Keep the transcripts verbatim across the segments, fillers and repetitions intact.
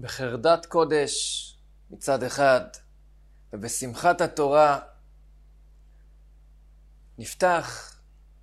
בחרדת קודש מצד אחד ובשמחת התורה נפתח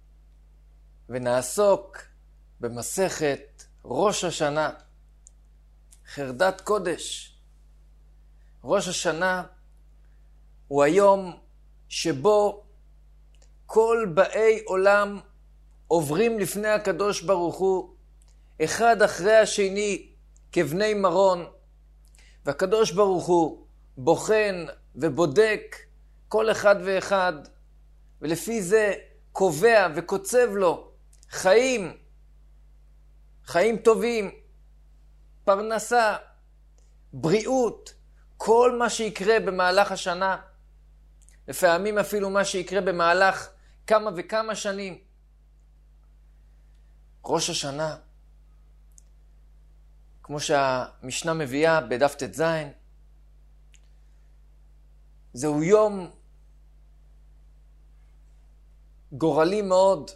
ונעסוק במסכת ראש השנה. חרדת קודש. ראש השנה הוא היום שבו כל באי עולם עוברים לפני הקדוש ברוך הוא אחד אחרי השני כבני מרון, והקדוש ברוך הוא בוחן ובודק כל אחד ואחד, ולפי זה קובע וקוצב לו חיים, חיים טובים, פרנסה, בריאות, כל מה שיקרה במהלך השנה, לפעמים אפילו מה שיקרה במהלך כמה וכמה שנים. ראש השנה, כמו שהמשנה מביאה בדף ט"ז, זהו יום גורלי מאוד.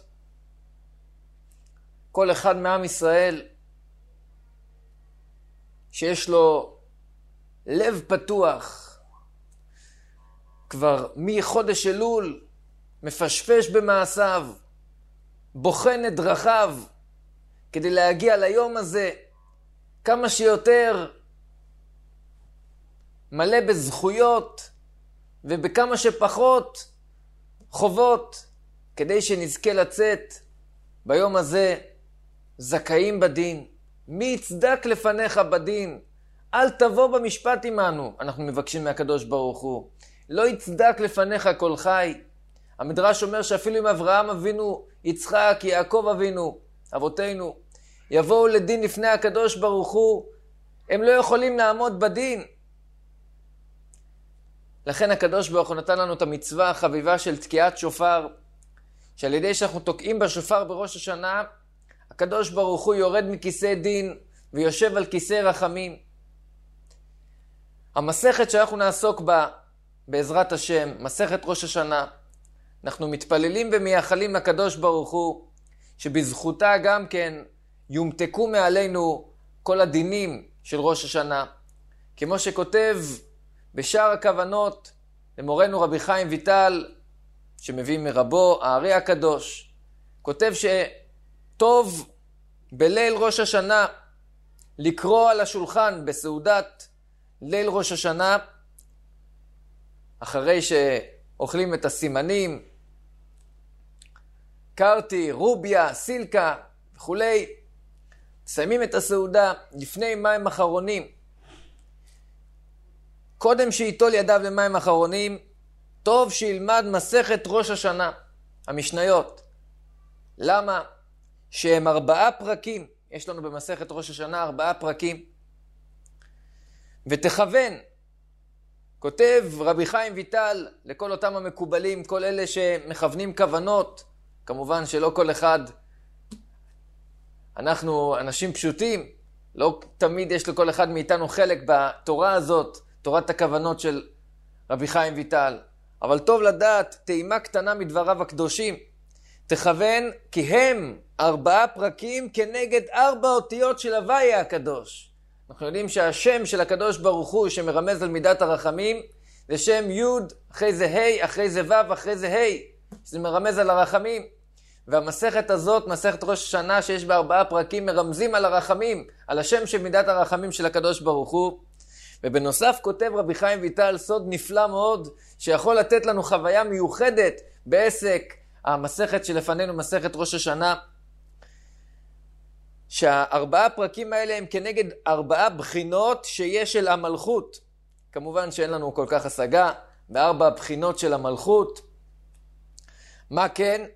כל אחד מעם ישראל שיש לו לב פתוח, כבר מחודש אלול מפשפש במעשיו, בוחן את דרכיו, כדי להגיע ליום הזה כמה שיותר מלא בזכויות ובכמה שפחות חובות, כדי שנזכה לצאת ביום הזה זכאים בדין. מי יצדק לפניך בדין? אל תבוא במשפט עמנו, אנחנו מבקשים מהקדוש ברוך הוא. לא יצדק לפניך כל חי. המדרש אומר שאפילו אם אברהם אבינו, יצחק, יעקב אבינו, אבותינו, יבואו לדין לפני הקדוש ברוך הוא, הם לא יכולים לעמוד בדין. לכן הקדוש ברוך הוא נתן לנו את המצווה החביבה של תקיעת שופר, שעל ידי שאנחנו תוקעים בשופר בראש השנה, הקדוש ברוך הוא יורד מכיסא דין ויושב על כיסא רחמים. המסכת שאנחנו נעסוק בה בעזרת השם, מסכת ראש השנה, אנחנו מתפללים ומייחלים לקדוש ברוך הוא שבזכותה גם כן יומתקו מעלינו כל הדינים של ראש השנה, כמו שכותב בשאר הכוונות למורנו רבי חיים ויטל, שמביא מרבו הארי הקדוש, כותב שטוב בליל ראש השנה לקרוא על השולחן בסעודת ליל ראש השנה, אחרי שאוכלים את הסימנים, קרטי, רוביה, סילקה וכולי, מסיימים את הסעודה לפני מים אחרונים. קודם שיטול ידיו למים אחרונים, טוב שילמד מסכת ראש השנה, המשניות. למה? שהם ארבעה פרקים, יש לנו במסכת ראש השנה ארבעה פרקים. ותכוון, כותב רבי חיים ויטל לכל אותם המקובלים, כל אלה שמכוונים כוונות, כמובן שלא כל אחד, אנחנו אנשים פשוטים, לא תמיד יש לכל אחד מאיתנו חלק בתורה הזאת, תורת הכוונות של רבי חיים ויטל. אבל טוב לדעת טעימה קטנה מדבריו הקדושים. תכוון כי הם ארבעה פרקים כנגד ארבע אותיות של הוויה הקדוש. אנחנו יודעים שהשם של הקדוש ברוך הוא שמרמז על מידת הרחמים, זה שם י' אחרי זה ה' אחרי זה ו' אחרי זה ה', שזה מרמז על הרחמים. והמסכת הזאת, מסכת ראש השנה שיש בה ארבעה פרקים, מרמזים על הרחמים, על השם של מידת הרחמים של הקדוש ברוך הוא. ובנוסף כותב רבי חיים ויטל סוד נפלא מאוד, שיכול לתת לנו חוויה מיוחדת בעסק המסכת שלפנינו, מסכת ראש השנה, שהארבעה פרקים האלה הם כנגד ארבעה בחינות שיש של המלכות. כמובן שאין לנו כל כך השגה בארבע בחינות של המלכות. מה כן?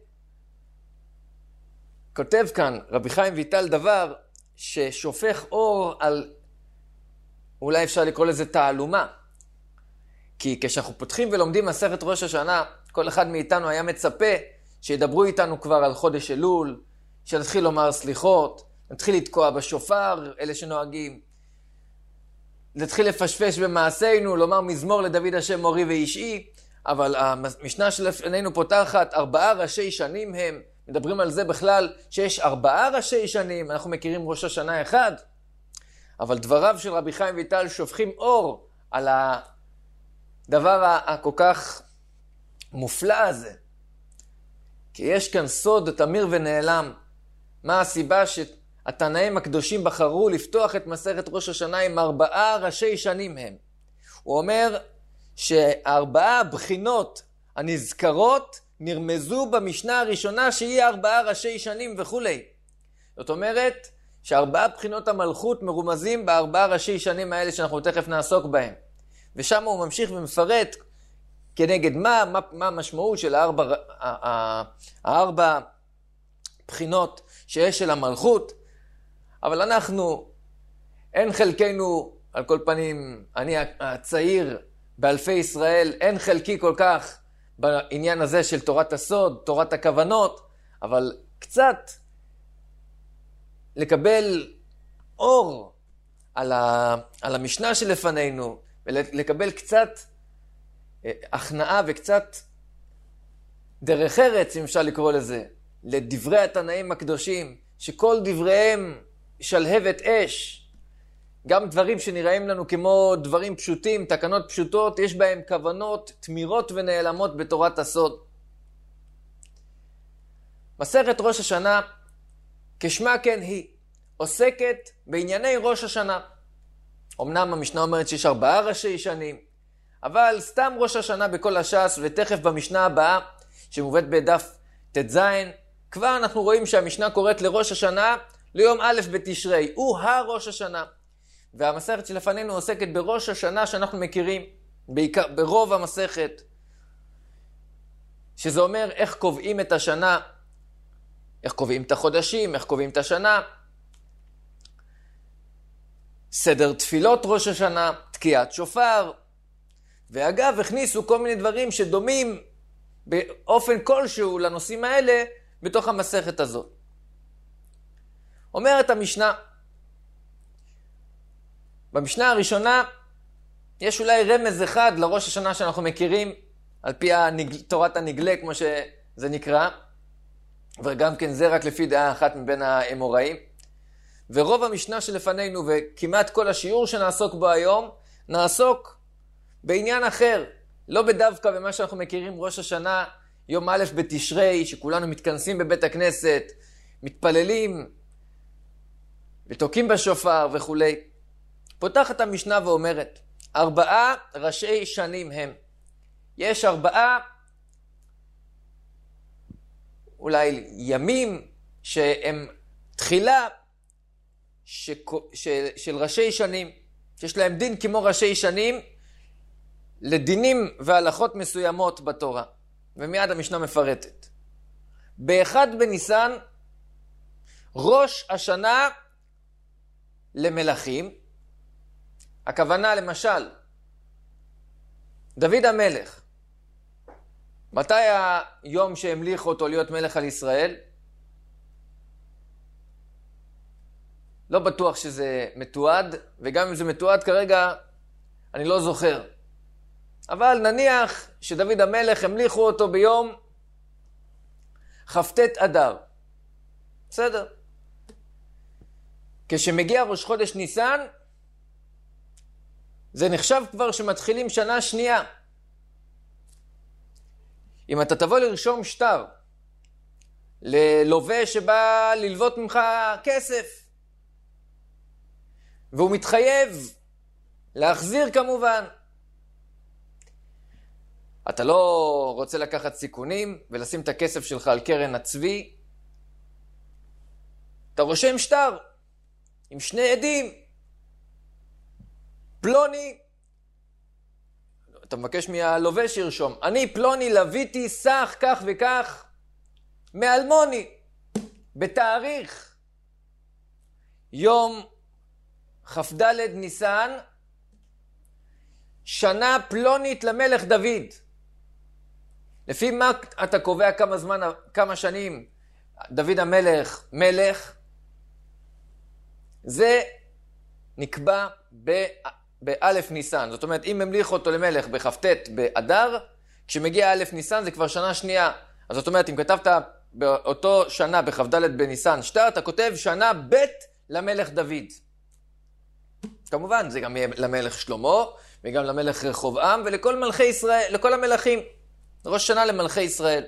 כותב כאן רבי חיים ויטל דבר ששופך אור על, אולי אפשר לקרוא לזה תעלומה. כי כשאנחנו פותחים ולומדים מסכת ראש השנה, כל אחד מאיתנו היה מצפה שידברו איתנו כבר על חודש אלול, שנתחיל לומר סליחות, נתחיל לתקוע בשופר, אלה שנוהגים, נתחיל לפשפש במעשינו, לומר מזמור לדוד השם מורי ואישי, אבל המשנה שלפנינו פותחת ארבעה ראשי שנים הם, מדברים על זה בכלל שיש ארבעה ראשי שנים, אנחנו מכירים ראש השנה אחד, אבל דבריו של רבי חיים ויטל שופכים אור על הדבר הכל כך מופלא הזה. כי יש כאן סוד תמיר ונעלם. מה הסיבה שהתנאים הקדושים בחרו לפתוח את מסכת ראש השנה עם ארבעה ראשי שנים הם? הוא אומר שהארבעה הבחינות הנזכרות נרמזו במשנה הראשונה שהיא ארבעה ראשי שנים וכו'. זאת אומרת שארבעה בחינות המלכות מרומזים בארבעה ראשי שנים האלה שאנחנו תכף נעסוק בהם. ושם הוא ממשיך ומפרט כנגד מה, מה, מה המשמעות של הארבע, הארבע בחינות שיש של המלכות. אבל אנחנו, אין חלקנו, על כל פנים, אני הצעיר באלפי ישראל, אין חלקי כל כך בעניין הזה של תורת הסוד, תורת הכוונות, אבל קצת לקבל אור על, ה, על המשנה שלפנינו, ולקבל קצת הכנעה וקצת דרך ארץ, אם אפשר לקרוא לזה, לדברי התנאים הקדושים, שכל דבריהם שלהבת אש, גם דברים שנראים לנו כמו דברים פשוטים, תקנות פשוטות, יש בהם כוונות תמירות ונעלמות בתורת הסוד. מסכת ראש השנה, כשמה כן היא, עוסקת בענייני ראש השנה. אמנם המשנה אומרת שיש ארבעה ראשי שנים, אבל סתם ראש השנה בכל הש"ס, ותכף במשנה הבאה, שמובאת בדף תז, כבר אנחנו רואים שהמשנה קוראת לראש השנה ליום א' בתשרי, הוא הראש השנה. והמסכת שלפנינו עוסקת בראש השנה שאנחנו מכירים, בעיקר, ברוב המסכת, שזה אומר איך קובעים את השנה, איך קובעים את החודשים, איך קובעים את השנה, סדר תפילות ראש השנה, תקיעת שופר, ואגב הכניסו כל מיני דברים שדומים באופן כלשהו לנושאים האלה בתוך המסכת הזאת. אומרת המשנה, במשנה הראשונה יש אולי רמז אחד לראש השנה שאנחנו מכירים, על פי הנגל, תורת הנגלה כמו שזה נקרא, וגם כן זה רק לפי דעה אחת מבין האמוראים. ורוב המשנה שלפנינו וכמעט כל השיעור שנעסוק בו היום, נעסוק בעניין אחר, לא בדווקא במה שאנחנו מכירים ראש השנה, יום א' בתשרי, שכולנו מתכנסים בבית הכנסת, מתפללים, ותוקים בשופר וכו'. פותחת המשנה ואומרת, ארבעה ראשי שנים הם. יש ארבעה, אולי ימים, שהם תחילה ש... ש... של ראשי שנים, שיש להם דין כמו ראשי שנים, לדינים והלכות מסוימות בתורה. ומיד המשנה מפרטת. באחד בניסן, ראש השנה למלכים, הכוונה למשל, דוד המלך, מתי היום שהמליך אותו להיות מלך על ישראל? לא בטוח שזה מתועד, וגם אם זה מתועד כרגע, אני לא זוכר. אבל נניח שדוד המלך המליכו אותו ביום כ"ט אדר. בסדר. כשמגיע ראש חודש ניסן, זה נחשב כבר שמתחילים שנה שנייה. אם אתה תבוא לרשום שטר ללווה שבא ללוות ממך כסף, והוא מתחייב להחזיר כמובן, אתה לא רוצה לקחת סיכונים ולשים את הכסף שלך על קרן הצבי, אתה רושם שטר עם שני עדים, פלוני, אתה מבקש מהלווה שירשום, אני פלוני לוויתי סך כך וכך מאלמוני, בתאריך יום כ"ד ניסן, שנה פלונית למלך דוד. לפי מה אתה קובע כמה זמן, כמה שנים דוד המלך מלך? זה נקבע ב... באלף ניסן. זאת אומרת, אם המליך אותו למלך בכ"ט באדר, כשמגיע אלף ניסן זה כבר שנה שנייה. אז זאת אומרת, אם כתבת באותו שנה בכ"ד בניסן שטר, אתה כותב שנה ב' למלך דוד. כמובן, זה גם למלך שלמה, וגם למלך רחובעם, ולכל מלכי ישראל, לכל המלכים. ראש שנה למלכי ישראל.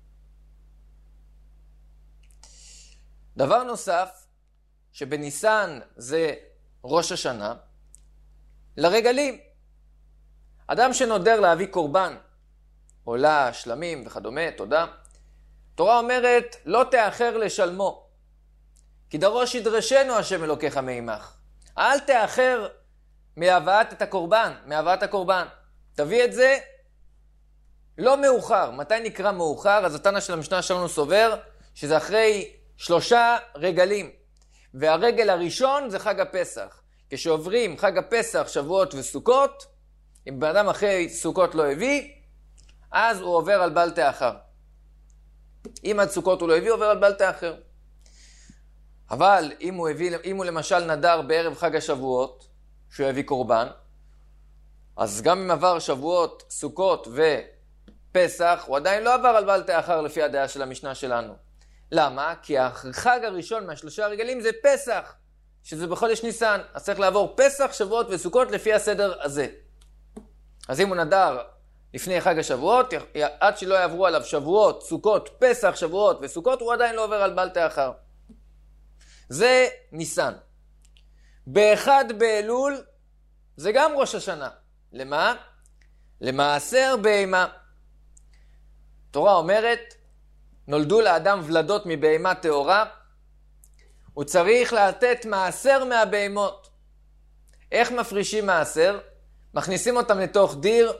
דבר נוסף, שבניסן זה ראש השנה, לרגלים. אדם שנודר להביא קורבן, עולה, שלמים וכדומה, תודה. תורה אומרת, לא תאחר לשלמו, כי דרוש ידרשנו השם אלוקיך מעמך. אל תאחר מהבאת את הקורבן, מהבאת הקורבן. תביא את זה לא מאוחר. מתי נקרא מאוחר? אז התנא של המשנה שלנו סובר שזה אחרי שלושה רגלים. והרגל הראשון זה חג הפסח. כשעוברים חג הפסח, שבועות וסוכות, אם בן אדם אחרי סוכות לא הביא, אז הוא עובר על בל תאחר. אם עד סוכות הוא לא הביא, הוא עובר על בל תאחר. אבל אם הוא, הביא, אם הוא למשל נדר בערב חג השבועות, שהוא יביא קורבן, אז גם אם עבר שבועות, סוכות ופסח, הוא עדיין לא עבר על בל תאחר לפי הדעה של המשנה שלנו. למה? כי החג הראשון מהשלושה הרגלים זה פסח, שזה בחודש ניסן. אז צריך לעבור פסח, שבועות וסוכות לפי הסדר הזה. אז אם הוא נדר לפני חג השבועות, עד שלא יעברו עליו שבועות, סוכות, פסח, שבועות וסוכות, הוא עדיין לא עובר על בל תאחר. זה ניסן. באחד באלול זה גם ראש השנה. למה? למעשר בהמה. תורה אומרת, נולדו לאדם ולדות מבהמה טהורה, הוא צריך לתת מעשר מהבהמות. איך מפרישים מעשר? מכניסים אותם לתוך דיר,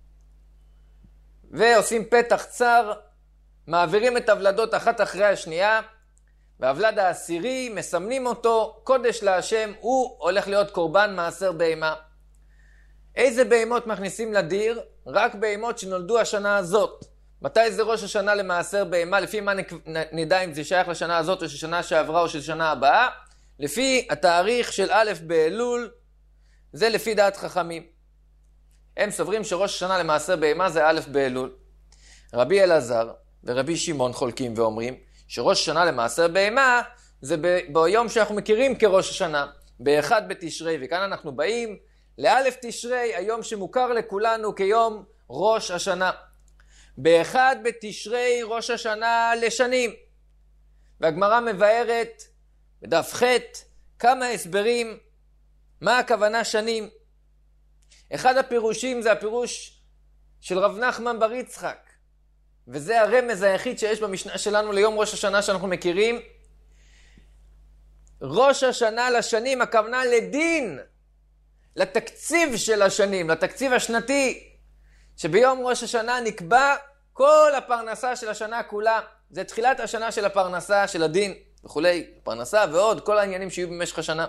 ועושים פתח צר, מעבירים את הוולדות אחת אחרי השנייה, והוולד העשירי מסמנים אותו, קודש להשם, הוא הולך להיות קורבן מעשר בהמה. איזה בהמות מכניסים לדיר? רק בהמות שנולדו השנה הזאת. מתי זה ראש השנה למעשר בהמה? לפי מה נדע אם זה שייך לשנה הזאת או ששנה שעברה או של שנה הבאה? לפי התאריך של א' באלול, זה לפי דעת חכמים. הם סוברים שראש השנה למעשר בהמה זה א' באלול. רבי אלעזר ורבי שמעון חולקים ואומרים שראש השנה למעשר בהמה זה ביום שאנחנו מכירים כראש השנה, באחד בתשרי, וכאן אנחנו באים לאלף תשרי, היום שמוכר לכולנו כיום ראש השנה. באחד בתשרי ראש השנה לשנים. והגמרא מבארת בדף ח' כמה הסברים מה הכוונה שנים. אחד הפירושים זה הפירוש של רב נחמן בר יצחק, וזה הרמז היחיד שיש במשנה שלנו ליום ראש השנה שאנחנו מכירים. ראש השנה לשנים, הכוונה לדין, לתקציב של השנים, לתקציב השנתי, שביום ראש השנה נקבע כל הפרנסה של השנה כולה. זה תחילת השנה של הפרנסה, של הדין וכולי, פרנסה ועוד, כל העניינים שיהיו במשך השנה.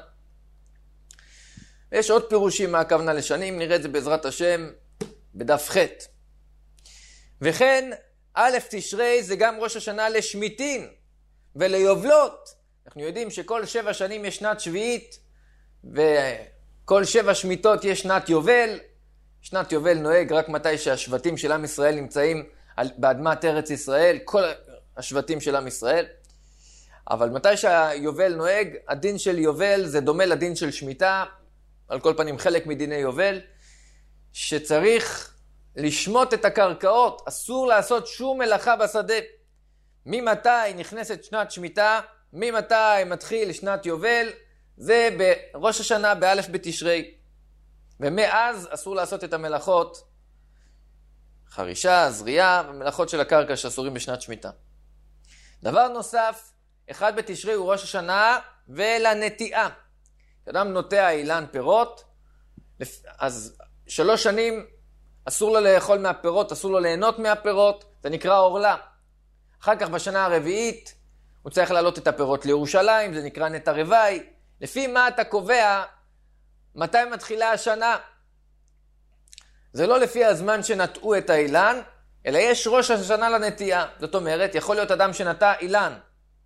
יש עוד פירושים מה הכוונה לשנים, נראה את זה בעזרת השם בדף ח'. וכן, א' תשרי זה גם ראש השנה לשמיטין וליובלות. אנחנו יודעים שכל שבע שנים יש שנת שביעית, וכל שבע שמיטות יש שנת יובל. שנת יובל נוהג רק מתי שהשבטים של עם ישראל נמצאים באדמת ארץ ישראל, כל השבטים של עם ישראל. אבל מתי שהיובל נוהג, הדין של יובל זה דומה לדין של שמיטה, על כל פנים חלק מדיני יובל, שצריך לשמוט את הקרקעות, אסור לעשות שום מלאכה בשדה. ממתי נכנסת שנת שמיטה, ממתי מתחיל שנת יובל, זה בראש השנה באלף בתשרי. ומאז אסור לעשות את המלאכות, חרישה, זריעה, ומלאכות של הקרקע שאסורים בשנת שמיטה. דבר נוסף, אחד בתשרי הוא ראש השנה ולנטיעה. אדם נוטע אילן פירות, אז שלוש שנים אסור לו לאכול מהפירות, אסור לו ליהנות מהפירות, זה נקרא אורלה. אחר כך בשנה הרביעית הוא צריך להעלות את הפירות לירושלים, זה נקרא נטע רווי. לפי מה אתה קובע מתי מתחילה השנה? זה לא לפי הזמן שנטעו את האילן, אלא יש ראש השנה לנטיעה. זאת אומרת, יכול להיות אדם שנטע אילן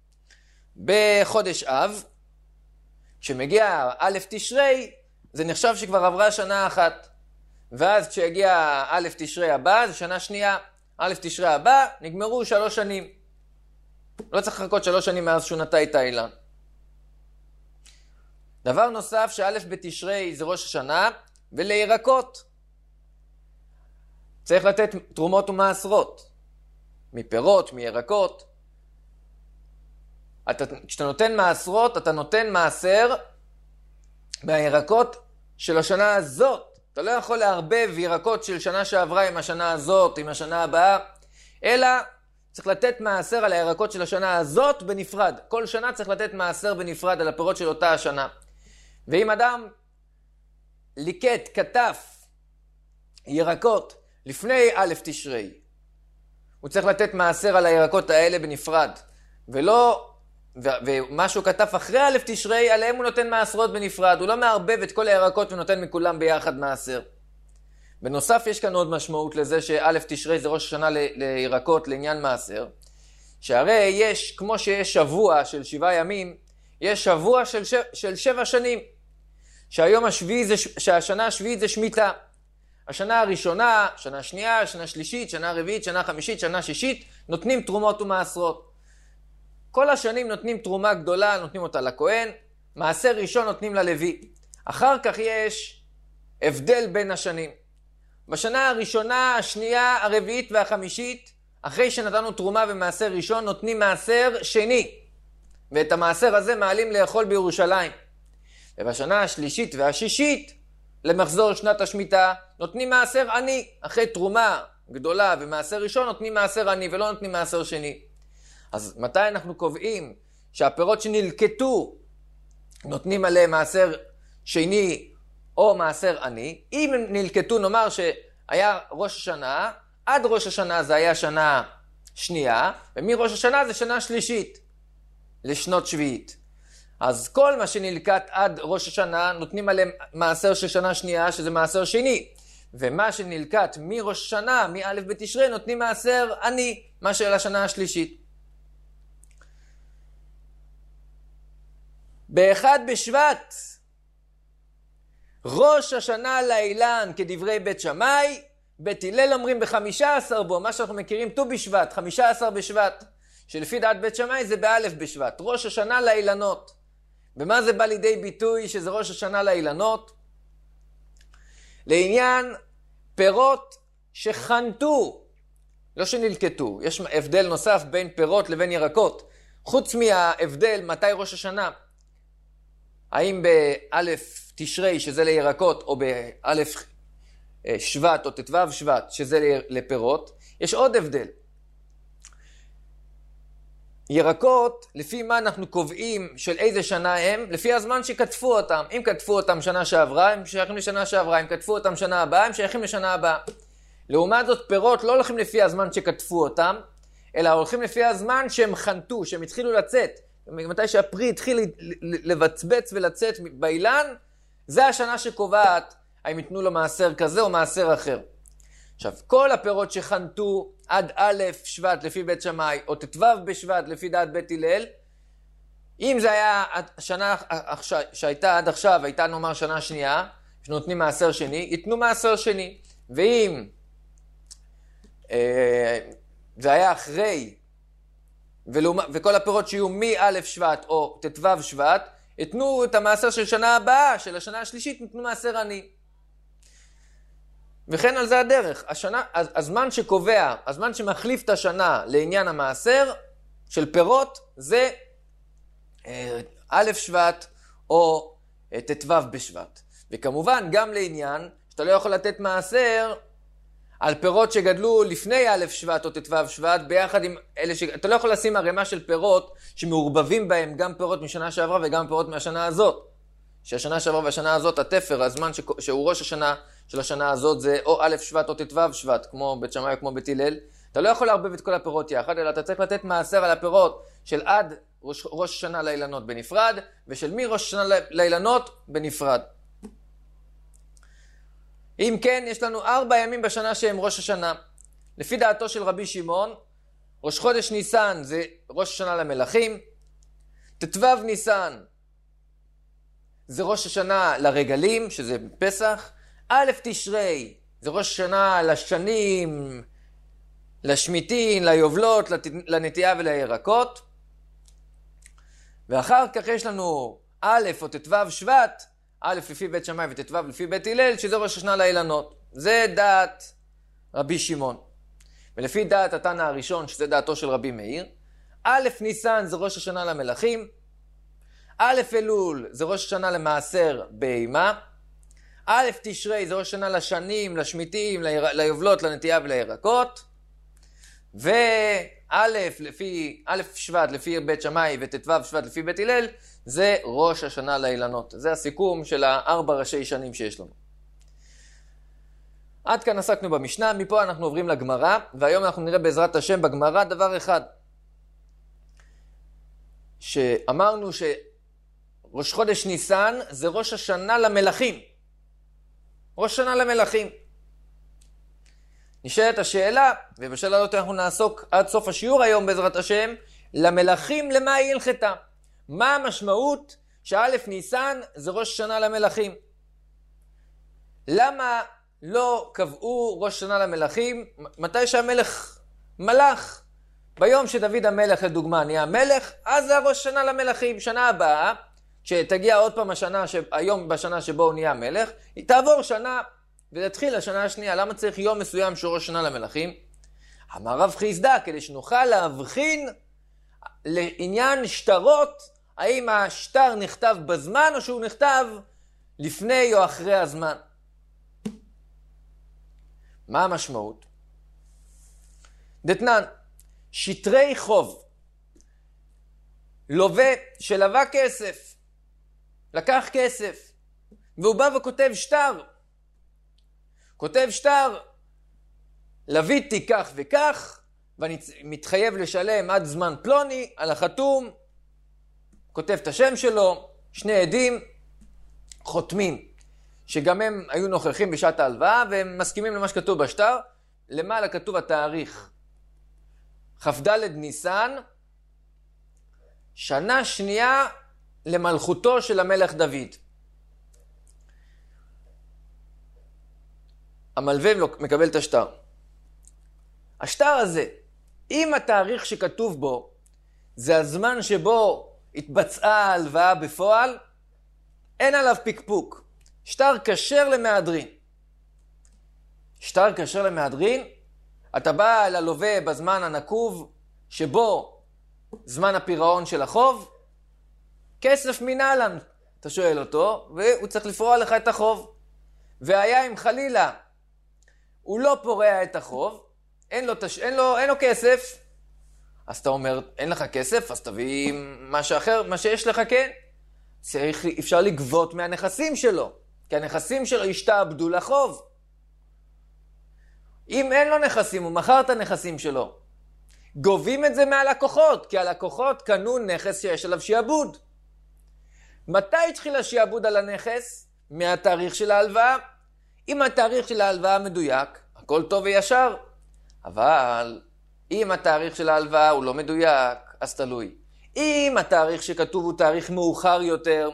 בחודש אב, כשמגיע א' תשרי, זה נחשב שכבר עברה שנה אחת. ואז כשהגיע א' תשרי הבא, זה שנה שנייה. א' תשרי הבא, נגמרו שלוש שנים. לא צריך לחכות שלוש שנים מאז שהוא נטע את האילן. דבר נוסף, שא' בתשרי זה ראש השנה, ולירקות צריך לתת תרומות ומעשרות, מפירות, מירקות. אתה, כשאתה נותן מעשרות, אתה נותן מעשר מהירקות של השנה הזאת. אתה לא יכול לערבב ירקות של שנה שעברה עם השנה הזאת, עם השנה הבאה, אלא צריך לתת מעשר על הירקות של השנה הזאת בנפרד. כל שנה צריך לתת מעשר בנפרד על הפירות של אותה השנה. ואם אדם ליקט, כתף ירקות לפני א' תשרי, הוא צריך לתת מעשר על הירקות האלה בנפרד. ולא, ו- ומה שהוא כתף אחרי א' תשרי, עליהם הוא נותן מעשרות בנפרד. הוא לא מערבב את כל הירקות ונותן מכולם ביחד מעשר. בנוסף, יש כאן עוד משמעות לזה שא' תשרי זה ראש השנה ל- לירקות לעניין מעשר. שהרי יש, כמו שיש שבוע של שבעה ימים, יש שבוע של, ש- של שבע שנים. שהיום השביעי זה, שהשנה השביעית זה שמיטה. השנה הראשונה, שנה שנייה, שנה שלישית, שנה רביעית, שנה חמישית, שנה שישית, נותנים תרומות ומעשרות. כל השנים נותנים תרומה גדולה, נותנים אותה לכהן, מעשר ראשון נותנים ללוי. אחר כך יש הבדל בין השנים. בשנה הראשונה, השנייה, הרביעית והחמישית, אחרי שנתנו תרומה ומעשר ראשון, נותנים מעשר שני. ואת המעשר הזה מעלים לאכול בירושלים. ובשנה השלישית והשישית, למחזור שנת השמיטה, נותנים מעשר עני. אחרי תרומה גדולה ומעשר ראשון, נותנים מעשר עני ולא נותנים מעשר שני. אז מתי אנחנו קובעים שהפירות שנלקטו, נותנים עליהם מעשר שני או מעשר עני? אם נלקטו, נאמר שהיה ראש השנה, עד ראש השנה זה היה שנה שנייה, ומראש השנה זה שנה שלישית, לשנות שביעית. אז כל מה שנלקט עד ראש השנה, נותנים עליהם מעשר של שנה שנייה, שזה מעשר שני. ומה שנלקט מראש השנה, מא' בתשרי, נותנים מעשר עני, מה של השנה השלישית. באחד בשבט, ראש השנה לאילן כדברי בית שמאי, בית הלל אומרים בחמישה עשר בו, מה שאנחנו מכירים ט"ו בשבט, חמישה עשר בשבט, שלפי דעת בית שמאי זה באלף בשבט, ראש השנה לאילנות. במה זה בא לידי ביטוי שזה ראש השנה לאילנות? לעניין פירות שחנתו, לא שנלקטו, יש הבדל נוסף בין פירות לבין ירקות, חוץ מההבדל מתי ראש השנה, האם באלף תשרי שזה לירקות או באלף שבט או תתוו שבט שזה לפירות, יש עוד הבדל. ירקות, לפי מה אנחנו קובעים של איזה שנה הם? לפי הזמן שכתפו אותם. אם כתפו אותם שנה שעברה, הם שייכים לשנה שעברה. אם כתפו אותם שנה הבאה, הם שייכים לשנה הבאה. לעומת זאת, פירות לא הולכים לפי הזמן שכתפו אותם, אלא הולכים לפי הזמן שהם חנתו, שהם התחילו לצאת. מתי שהפרי התחיל לבצבץ ולצאת באילן, זה השנה שקובעת האם יתנו לו מעשר כזה או מעשר אחר. עכשיו, כל הפירות שחנתו עד א' שבט לפי בית שמאי, או תתוו בשבט לפי דעת בית הלל, אם זה היה השנה שהייתה עד עכשיו, הייתה נאמר שנה שנייה, שנותנים מעשר שני, ייתנו מעשר שני. ואם אה, זה היה אחרי, ולעומת, וכל הפירות שיהיו מא' שבט או תתוו שבט, ייתנו את המעשר של שנה הבאה, של השנה השלישית, ייתנו מעשר עני. וכן על זה הדרך. השנה, הזמן שקובע, הזמן שמחליף את השנה לעניין המעשר של פירות, זה א' שבט או תתוו בשבט. וכמובן גם לעניין שאתה לא יכול לתת מעשר על פירות שגדלו לפני א' שבט או תתוו שבט, ביחד עם אלה ש... אתה לא יכול לשים ערימה של פירות שמעורבבים בהם גם פירות משנה שעברה וגם פירות מהשנה הזאת. שהשנה שעברה והשנה הזאת, התפר, הזמן ש... שהוא ראש השנה של השנה הזאת זה או א' שבט או תתוו שבט, כמו בית שמאי או כמו בית הלל. אתה לא יכול לערבב את כל הפירות יחד, אלא אתה צריך לתת מעשר על הפירות של עד ראש, ראש השנה לאילנות בנפרד, ושל מראש השנה לאילנות בנפרד. אם כן, יש לנו ארבע ימים בשנה שהם ראש השנה. לפי דעתו של רבי שמעון, ראש חודש ניסן זה ראש השנה למלכים, תתוו ניסן זה ראש השנה לרגלים, שזה פסח, א' תשרי זה ראש השנה לשנים, לשמיטין, ליובלות, לנטייה ולירקות, ואחר כך יש לנו א' או ט"ו שבט, א' לפי בית שמאי וט"ו לפי בית הלל, שזה ראש השנה לאילנות. זה דעת רבי שמעון. ולפי דעת התנא הראשון, שזה דעתו של רבי מאיר, א' ניסן זה ראש השנה למלכים, א' אלול זה ראש השנה למעשר בהמה, א' תשרי זה ראש השנה לשנים, לשמיטים, ליובלות, לנטייה ולירקות, וא' לפי, א' שבט לפי בית שמאי וט"ו שבט לפי בית הלל, זה ראש השנה לאילנות. זה הסיכום של הארבע ראשי שנים שיש לנו. עד כאן עסקנו במשנה, מפה אנחנו עוברים לגמרא, והיום אנחנו נראה בעזרת השם בגמרא דבר אחד. שאמרנו שראש חודש ניסן זה ראש השנה למלכים. ראש השנה למלכים. נשאלת השאלה, ובשאלה הזאת אנחנו נעסוק עד סוף השיעור היום בעזרת השם, למלכים למה היא הלכתה? מה המשמעות שא' ניסן זה ראש השנה למלכים? למה לא קבעו ראש שנה למלכים מתי שהמלך מלך? ביום שדוד המלך לדוגמה נהיה מלך, אז זה הראש שנה למלכים. שנה הבאה, שתגיע עוד פעם השנה, ש... היום בשנה שבו הוא נהיה מלך, היא תעבור שנה ותתחיל השנה השנייה. למה צריך יום מסוים שהוא ראש שנה למלכים? אמר רב חיסדא, כדי שנוכל להבחין לעניין שטרות, האם השטר נכתב בזמן או שהוא נכתב לפני או אחרי הזמן. מה המשמעות? דתנן, שטרי חוב. לווה שלווה כסף, לקח כסף, והוא בא וכותב שטר. כותב שטר, לוויתי כך וכך, ואני מתחייב לשלם עד זמן פלוני על החתום, כותב את השם שלו, שני עדים, חותמים. שגם הם היו נוכחים בשעת ההלוואה, והם מסכימים למה שכתוב בשטר. למעלה כתוב התאריך כ"ד ניסן, שנה שנייה למלכותו של המלך דוד. המלווה מקבל את השטר. השטר הזה, אם התאריך שכתוב בו זה הזמן שבו התבצעה ההלוואה בפועל, אין עליו פיקפוק. שטר כשר למהדרין. שטר כשר למהדרין, אתה בא אל הלווה בזמן הנקוב שבו זמן הפירעון של החוב, כסף מנהלן, אתה שואל אותו, והוא צריך לפרוע לך את החוב. והיה אם חלילה הוא לא פורע את החוב, אין לו, תש... אין לו, אין לו כסף, אז אתה אומר, אין לך כסף, אז תביא משהו אחר, מה שיש לך כן. צריך, אפשר לגבות מהנכסים שלו. כי הנכסים שלו ישתעבדו לחוב. אם אין לו נכסים, הוא מכר את הנכסים שלו. גובים את זה מהלקוחות, כי הלקוחות קנו נכס שיש עליו שיעבוד. מתי התחיל השיעבוד על הנכס? מהתאריך של ההלוואה. אם התאריך של ההלוואה מדויק, הכל טוב וישר. אבל אם התאריך של ההלוואה הוא לא מדויק, אז תלוי. אם התאריך שכתוב הוא תאריך מאוחר יותר,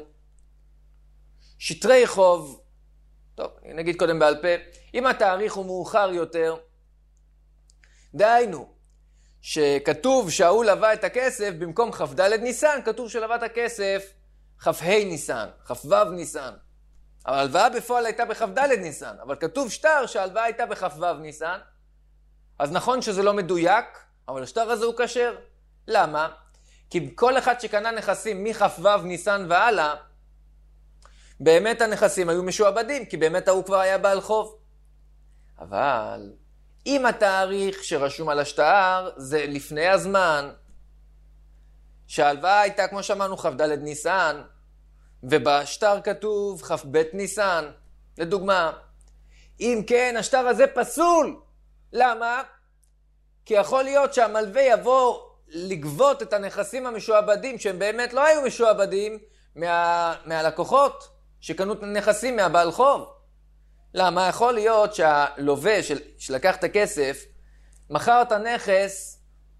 שטרי חוב, טוב, נגיד קודם בעל פה, אם התאריך הוא מאוחר יותר, דהיינו, שכתוב שההוא לווה את הכסף, במקום כ"ד ניסן, כתוב שלווה את הכסף כ"ה ניסן, כ"ו ניסן. אבל ההלוואה בפועל הייתה בכ"ד ניסן, אבל כתוב שטר שההלוואה הייתה בכ"ו ניסן, אז נכון שזה לא מדויק, אבל השטר הזה הוא כשר. למה? כי כל אחד שקנה נכסים מכ"ו ניסן והלאה, באמת הנכסים היו משועבדים, כי באמת הוא כבר היה בעל חוב. אבל אם התאריך שרשום על השטר זה לפני הזמן, שההלוואה הייתה כמו שאמרנו כ"ד ניסן, ובשטר כתוב כ"ב ניסן, לדוגמה, אם כן השטר הזה פסול. למה? כי יכול להיות שהמלווה יבוא לגבות את הנכסים המשועבדים, שהם באמת לא היו משועבדים, מה, מהלקוחות שקנו את הנכסים מהבעל חוב. למה? יכול להיות שהלווה של, שלקח את הכסף, מכר את הנכס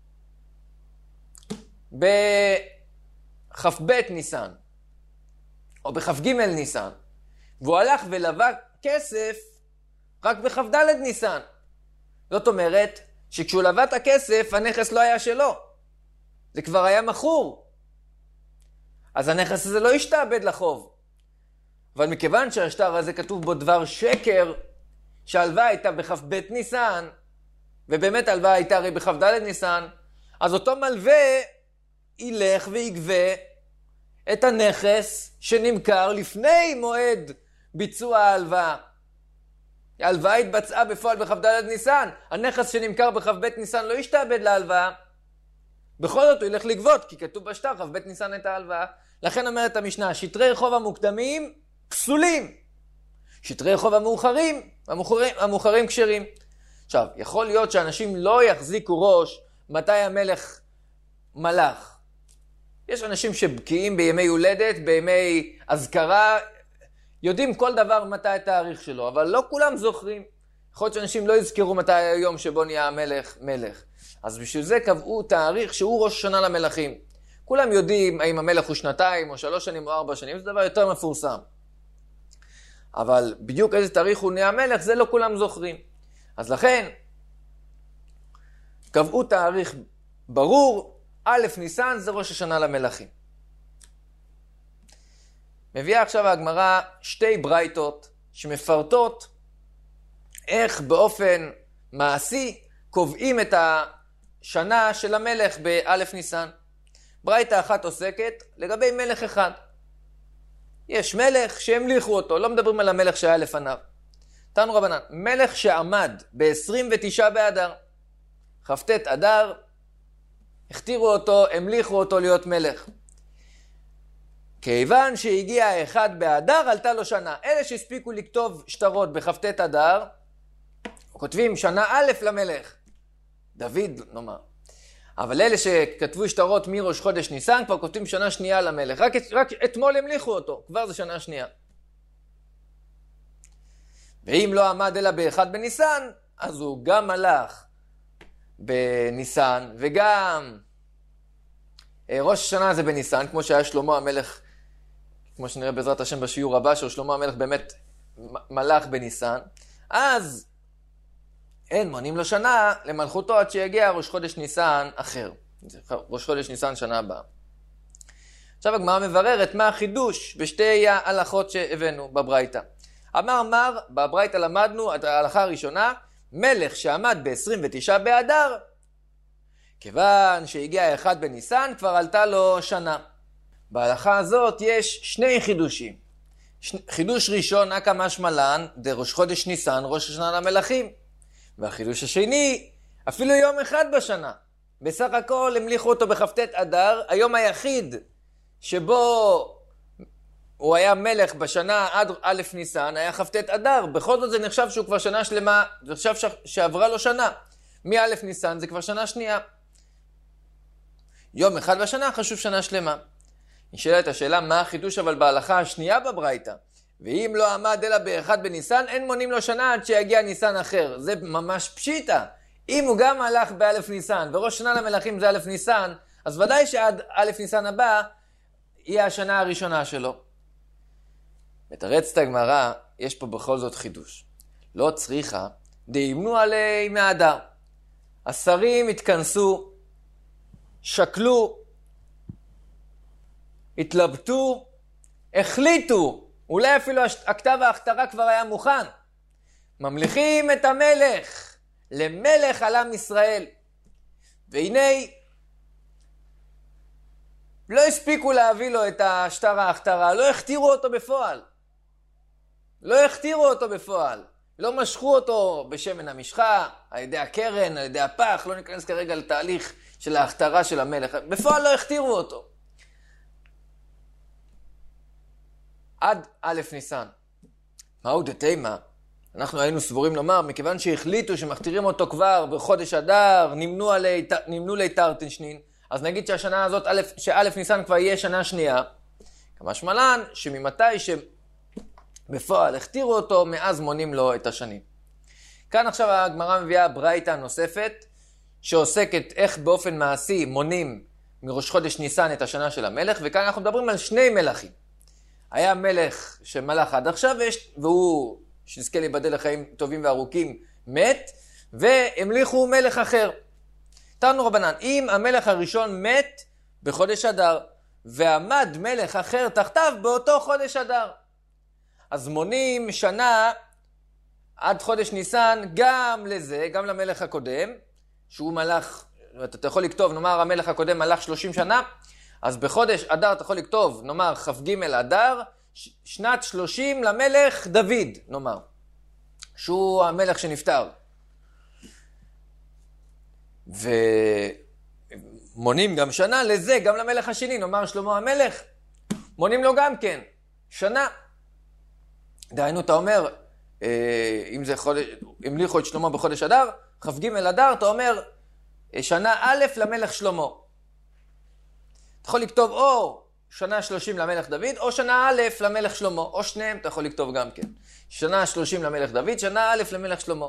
בכ"ב ניסן, או בכ"ג ניסן, והוא הלך ולווה כסף רק בכ"ד ניסן. זאת אומרת שכשהוא לווה את הכסף, הנכס לא היה שלו. זה כבר היה מכור. אז הנכס הזה לא ישתעבד לחוב. אבל מכיוון שהשטר הזה כתוב בו דבר שקר, שההלוואה הייתה בכ"ב ניסן, ובאמת ההלוואה הייתה הרי בכ"ד ניסן, אז אותו מלווה ילך ויגבה את הנכס שנמכר לפני מועד ביצוע ההלוואה. ההלוואה התבצעה בפועל בכ"ד ניסן, הנכס שנמכר בכ"ב ניסן לא ישתעבד להלוואה, בכל זאת הוא ילך לגבות, כי כתוב בשטר כ"ב ניסן את ההלוואה. לכן אומרת המשנה, שטרי חוב המוקדמים פסולים, שטרי חוב המאוחרים, המאוחרים, המאוחרים כשרים. עכשיו, יכול להיות שאנשים לא יחזיקו ראש מתי המלך מלך. יש אנשים שבקיאים בימי הולדת, בימי הזכרה, יודעים כל דבר מתי התאריך שלו, אבל לא כולם זוכרים. יכול להיות שאנשים לא יזכרו מתי היום שבו נהיה המלך מלך. אז בשביל זה קבעו תאריך שהוא ראש השנה למלכים. כולם יודעים האם המלך הוא שנתיים או שלוש שנים או ארבע שנים, זה דבר יותר מפורסם. אבל בדיוק איזה תאריך הוא נהיה המלך, זה לא כולם זוכרים. אז לכן, קבעו תאריך ברור, א' ניסן זה ראש השנה למלכים. מביאה עכשיו הגמרא שתי ברייתות שמפרטות איך באופן מעשי קובעים את השנה של המלך באלף ניסן. ברייתא אחת עוסקת לגבי מלך אחד. יש מלך שהמליכו אותו, לא מדברים על המלך שהיה לפניו. תנו רבנן, מלך שעמד ב-עשרים ותשעה באדר, כ"ט אדר, הכתירו אותו, המליכו אותו להיות מלך. כיוון שהגיע האחד באדר, עלתה לו שנה. אלה שהספיקו לכתוב שטרות בכ"ט אדר, כותבים שנה א' למלך. דוד, נאמר. אבל אלה שכתבו שטרות מראש חודש ניסן, כבר כותבים שנה שנייה למלך. רק, רק אתמול המליכו אותו, כבר זה שנה שנייה. ואם לא עמד אלא באחד בניסן, אז הוא גם מלך בניסן, וגם ראש השנה הזה בניסן, כמו שהיה שלמה המלך, כמו שנראה בעזרת השם בשיעור הבא, ששלמה המלך באמת מלך בניסן, אז אין מונים לו שנה למלכותו עד שיגיע ראש חודש ניסן אחר. ראש חודש ניסן שנה הבאה. עכשיו הגמרא מבררת מה החידוש בשתי ההלכות שהבאנו בברייתא. אמר מר, בברייתא למדנו את ההלכה הראשונה, מלך שעמד ב-עשרים ותשעה באדר, כיוון שהגיע האחד בניסן, כבר עלתה לו שנה. בהלכה הזאת יש שני חידושים. ש... חידוש ראשון, אקא משמע לן, דראש חודש ניסן, ראש השנה למלכים. והחידוש השני, אפילו יום אחד בשנה. בסך הכל המליכו אותו בכ"ט אדר, היום היחיד שבו הוא היה מלך בשנה עד א' ניסן, היה כ"ט אדר. בכל זאת זה נחשב שהוא כבר שנה שלמה, זה נחשב ש... שעברה לו שנה. מא' ניסן זה כבר שנה שנייה. יום אחד בשנה חשוב שנה שלמה. נשאלת השאלה מה החידוש אבל בהלכה השנייה בברייתא. ואם לא עמד אלא באחד בניסן, אין מונים לו שנה עד שיגיע ניסן אחר. זה ממש פשיטה. אם הוא גם הלך באלף ניסן, וראש שנה למלכים זה אלף ניסן, אז ודאי שעד אלף ניסן הבא יהיה השנה הראשונה שלו. מתרצת הגמרא, יש פה בכל זאת חידוש. לא צריכה, דאימנו עלי מהדר. השרים התכנסו, שקלו, התלבטו, החליטו, אולי אפילו הכתב ההכתרה כבר היה מוכן. ממליכים את המלך למלך על עם ישראל. והנה, לא הספיקו להביא לו את השטר ההכתרה, לא הכתירו אותו בפועל. לא הכתירו אותו בפועל. לא משכו אותו בשמן המשחה, על ידי הקרן, על ידי הפח, לא ניכנס כרגע לתהליך של ההכתרה של המלך. בפועל לא הכתירו אותו. עד א' ניסן. מהו דתימה? אנחנו היינו סבורים לומר, מכיוון שהחליטו שמכתירים אותו כבר בחודש אדר, נמנו, עלי, נמנו לי תרטנשנין, אז נגיד שהשנה הזאת, שא' ניסן כבר יהיה שנה שנייה, כמשמע לן, שממתי שבפועל הכתירו אותו, מאז מונים לו את השנים. כאן עכשיו הגמרא מביאה ברייתא נוספת, שעוסקת איך באופן מעשי מונים מראש חודש ניסן את השנה של המלך, וכאן אנחנו מדברים על שני מלכים. היה מלך שמלך עד עכשיו, והוא, שנזכה להיבדל לחיים טובים וארוכים, מת, והמליכו מלך אחר. תנו רבנן, אם המלך הראשון מת בחודש אדר, ועמד מלך אחר תחתיו באותו חודש אדר. אז מונים שנה עד חודש ניסן גם לזה, גם למלך הקודם, שהוא מלך, אתה יכול לכתוב, נאמר המלך הקודם מלך שלושים שנה, אז בחודש אדר אתה יכול לכתוב, נאמר כ"ג אדר, שנת שלושים למלך דוד, נאמר, שהוא המלך שנפטר. ומונים גם שנה לזה, גם למלך השני, נאמר שלמה המלך, מונים לו גם כן, שנה. דהיינו, אתה אומר, אם זה חודש, המליכו את שלמה בחודש אדר, כ"ג אדר, אתה אומר, שנה א' למלך שלמה. אתה יכול לכתוב או שנה שלושים למלך דוד, או שנה א' למלך שלמה, או שניהם אתה יכול לכתוב גם כן. שנה שלושים למלך דוד, שנה א' למלך שלמה.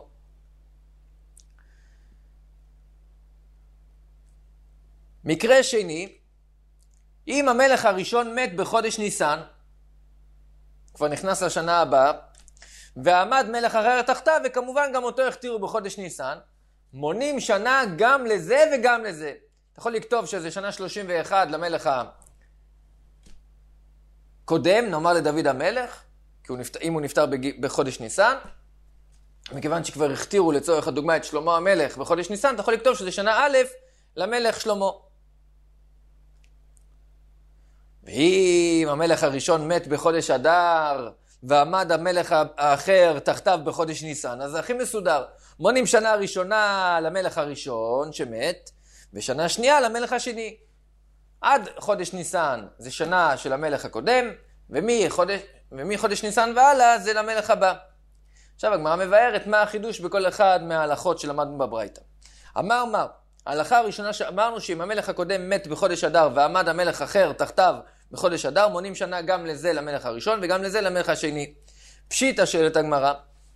מקרה שני, אם המלך הראשון מת בחודש ניסן, כבר נכנס לשנה הבאה, ועמד מלך אחר תחתיו, וכמובן גם אותו הכתירו בחודש ניסן, מונים שנה גם לזה וגם לזה. אתה יכול לכתוב שזה שנה שלושים ואחת למלך הקודם, נאמר לדוד המלך, כי הוא נפטר, אם הוא נפטר בחודש ניסן, מכיוון שכבר הכתירו לצורך הדוגמה את שלמה המלך בחודש ניסן, אתה יכול לכתוב שזה שנה א' למלך שלמה. ואם המלך הראשון מת בחודש אדר, ועמד המלך האחר תחתיו בחודש ניסן, אז זה הכי מסודר. מונים שנה ראשונה למלך הראשון שמת, ושנה שנייה למלך השני. עד חודש ניסן זה שנה של המלך הקודם, ומחודש, ומחודש ניסן והלאה זה למלך הבא. עכשיו הגמרא מבארת מה החידוש בכל אחד מההלכות שלמדנו בברייתא. אמר מר, ההלכה הראשונה שאמרנו שאם המלך הקודם מת בחודש אדר ועמד המלך אחר תחתיו בחודש אדר, מונים שנה גם לזה למלך הראשון וגם לזה למלך השני. פשיטא שואלת הגמרא,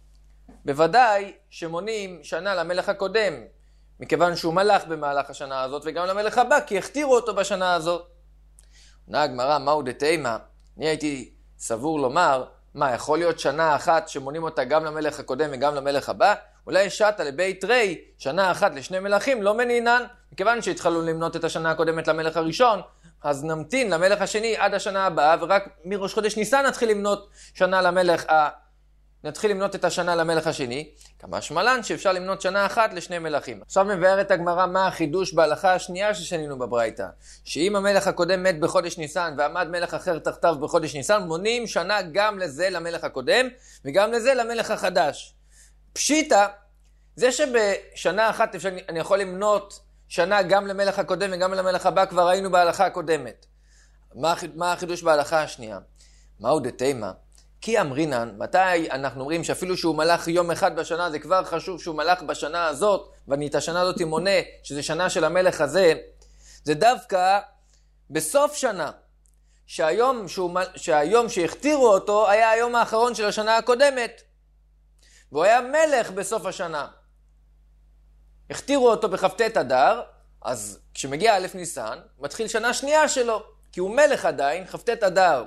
בוודאי שמונים שנה למלך הקודם, מכיוון שהוא מלך במהלך השנה הזאת, וגם למלך הבא, כי הכתירו אותו בשנה הזאת. עונה הגמרא, מהו דתימה? אני הייתי סבור לומר, מה, יכול להיות שנה אחת שמונים אותה גם למלך הקודם וגם למלך הבא? אולי שטה לבית רי, שנה אחת לשני מלכים, לא מנינן, מכיוון שהתחלנו למנות את השנה הקודמת למלך הראשון, אז נמתין למלך השני עד השנה הבאה, ורק מראש חודש ניסן נתחיל למנות שנה למלך ה... נתחיל למנות את השנה למלך השני, כמה שמלן שאפשר למנות שנה אחת לשני מלכים. עכשיו מבארת הגמרא מה החידוש בהלכה השנייה ששנינו בברייתא, שאם המלך הקודם מת בחודש ניסן ועמד מלך אחר תחתיו בחודש ניסן, מונים שנה גם לזה למלך הקודם וגם לזה למלך החדש. פשיטא, זה שבשנה אחת אפשר, אני יכול למנות שנה גם למלך הקודם וגם למלך הבא, כבר ראינו בהלכה הקודמת. מה, מה החידוש בהלכה השנייה? מהו דתימה? כי אמרינן, מתי אנחנו אומרים שאפילו שהוא מלך יום אחד בשנה, זה כבר חשוב שהוא מלך בשנה הזאת, ואני את השנה הזאת מונה, שזה שנה של המלך הזה, זה דווקא בסוף שנה, שהיום, שהוא, שהיום שהכתירו אותו היה היום האחרון של השנה הקודמת, והוא היה מלך בסוף השנה. הכתירו אותו בכ"ט אדר, אז כשמגיע א' ניסן, מתחיל שנה שנייה שלו, כי הוא מלך עדיין, כ"ט אדר.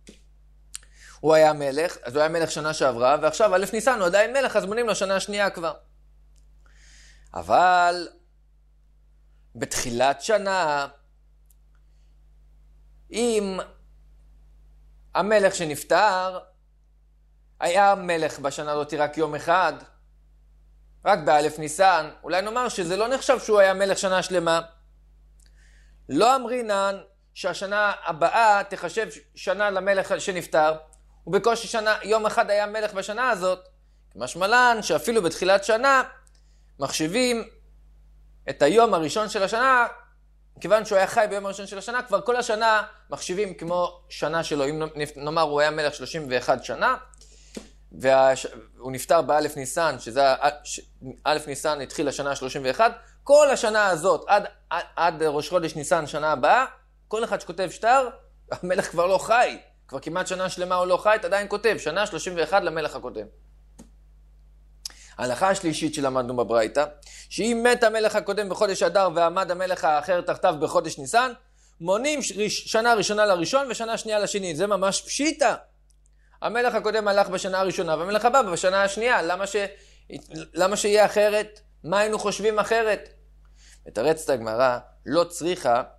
הוא היה מלך, אז הוא היה מלך שנה שעברה, ועכשיו א' ניסן הוא עדיין מלך, אז מונים לו שנה שנייה כבר. אבל בתחילת שנה, אם המלך שנפטר היה מלך בשנה הזאת רק יום אחד, רק באלף ניסן, אולי נאמר שזה לא נחשב שהוא היה מלך שנה שלמה. לא אמרינן שהשנה הבאה תחשב שנה למלך שנפטר, ובקושי שנה, יום אחד היה מלך בשנה הזאת, משמלן שאפילו בתחילת שנה מחשיבים את היום הראשון של השנה, כיוון שהוא היה חי ביום הראשון של השנה, כבר כל השנה מחשיבים כמו שנה שלו. אם נאמר הוא היה מלך שלושים ואחת שנה, והוא נפטר באלף ניסן, שזה אלף ניסן התחיל השנה שלושים ואחת, כל השנה הזאת עד, עד, עד ראש חודש ניסן שנה הבאה, כל אחד שכותב שטר, המלך כבר לא חי, כבר כמעט שנה שלמה הוא לא חי, אתה עדיין כותב, שנה שלושים ואחת למלך הקודם. ההלכה השלישית שלמדנו בברייתא, שאם מת המלך הקודם בחודש אדר ועמד המלך האחר תחתיו בחודש ניסן, מונים שנה ראשונה לראשון ושנה שנייה לשני. זה ממש פשיטה. המלך הקודם הלך בשנה הראשונה והמלך הבא בשנה השנייה. למה, ש... למה שיהיה אחרת? מה היינו חושבים אחרת? מתרצת הגמרא, לא צריכה,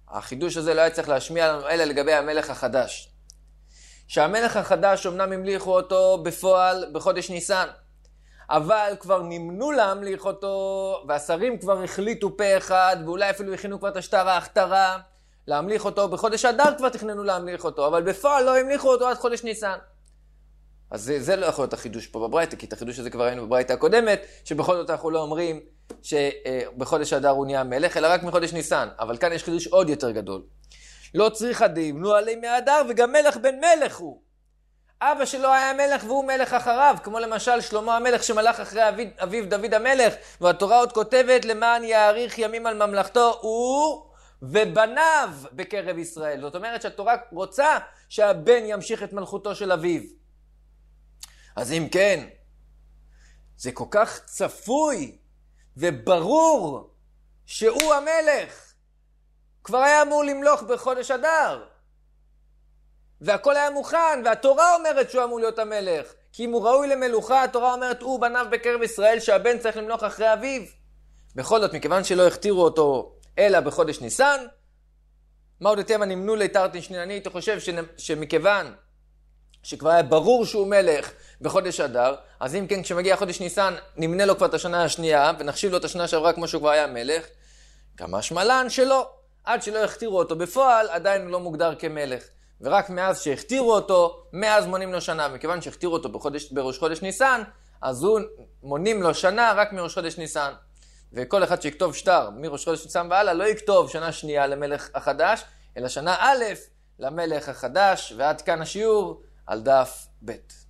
החידוש הזה לא היה צריך להשמיע לנו אלא לגבי המלך החדש. שהמלך החדש אמנם המליכו אותו בפועל בחודש ניסן, אבל כבר נמנו להמליך אותו, והשרים כבר החליטו פה אחד, ואולי אפילו הכינו כבר את השטר ההכתרה, להמליך אותו בחודש אדר כבר תכננו להמליך אותו, אבל בפועל לא המליכו אותו עד חודש ניסן. אז זה, זה לא יכול להיות החידוש פה בברייתא, כי את החידוש הזה כבר היינו בברייתא הקודמת, שבכל זאת אנחנו לא אומרים שבחודש אדר הוא נהיה מלך, אלא רק מחודש ניסן. אבל כאן יש חידוש עוד יותר גדול. לא צריכה דימנו עלי מהאדר, וגם מלך בן מלך הוא. אבא שלו היה מלך והוא מלך אחריו, כמו למשל שלמה המלך שמלך אחרי אביו, אביו דוד המלך, והתורה עוד כותבת למען יאריך ימים על ממלכתו הוא ובניו בקרב ישראל. זאת אומרת שהתורה רוצה שהבן ימשיך את מלכותו של אביו. אז אם כן, זה כל כך צפוי וברור שהוא המלך. כבר היה אמור למלוך בחודש אדר. והכל היה מוכן, והתורה אומרת שהוא אמור להיות המלך. כי אם הוא ראוי למלוכה, התורה אומרת הוא בניו בקרב ישראל, שהבן צריך למלוך אחרי אביו. בכל זאת, מכיוון שלא הכתירו אותו אלא בחודש ניסן, מה עוד אתם הנמנו ליתרתין שנין? אני הייתי חושב שמכיוון שכבר היה ברור שהוא מלך בחודש אדר, אז אם כן, כשמגיע חודש ניסן, נמנה לו כבר את השנה השנייה, ונחשיב לו את השנה שעברה כמו שהוא כבר היה מלך, כמה שמלן שלא. עד שלא הכתירו אותו בפועל, עדיין הוא לא מוגדר כמלך. ורק מאז שהכתירו אותו, מאז מונים לו שנה. מכיוון שהכתירו אותו בחודש, בראש חודש ניסן, אז הוא מונים לו שנה רק מראש חודש ניסן. וכל אחד שיכתוב שטר מראש חודש ניסן והלאה, לא יכתוב שנה שנייה למלך החדש, אלא שנה א' למלך החדש. ועד כאן השיעור על דף ב'.